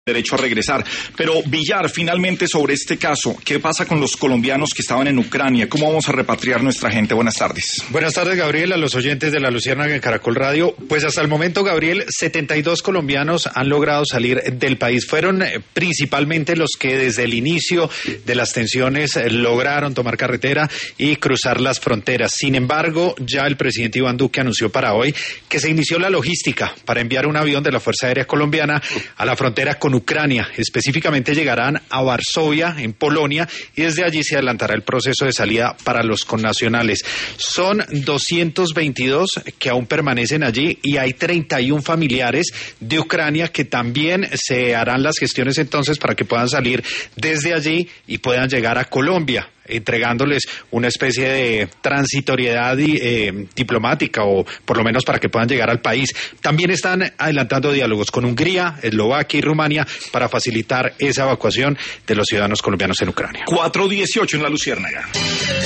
derecho a regresar. Pero Villar, finalmente sobre este caso, ¿qué pasa con los colombianos que estaban en Ucrania? ¿Cómo vamos a repatriar nuestra gente? Buenas tardes. Buenas tardes, Gabriel, a los oyentes de La Luciérnaga en Caracol Radio. Pues hasta el momento, Gabriel, 72 colombianos han logrado salir del país. Fueron principalmente los que desde el inicio de las tensiones lograron tomar carretera y cruzar las fronteras. Sin embargo, ya el presidente Iván Duque anunció para hoy que se inició la logística para enviar un avión de la Fuerza Aérea Colombiana a la frontera con Ucrania. Específicamente llegarán a Varsovia, en Polonia, y desde allí se adelantará el proceso de salida para los connacionales. Son 222 que aún permanecen allí y hay 31 familiares de Ucrania que también se harán las gestiones entonces para que puedan salir desde allí y puedan llegar a Colombia, entregándoles una especie de transitoriedad diplomática, o por lo menos para que puedan llegar al país. También están adelantando diálogos con Hungría, Eslovaquia y Rumania para facilitar esa evacuación de los ciudadanos colombianos en Ucrania. 4:18 en La Luciérnaga.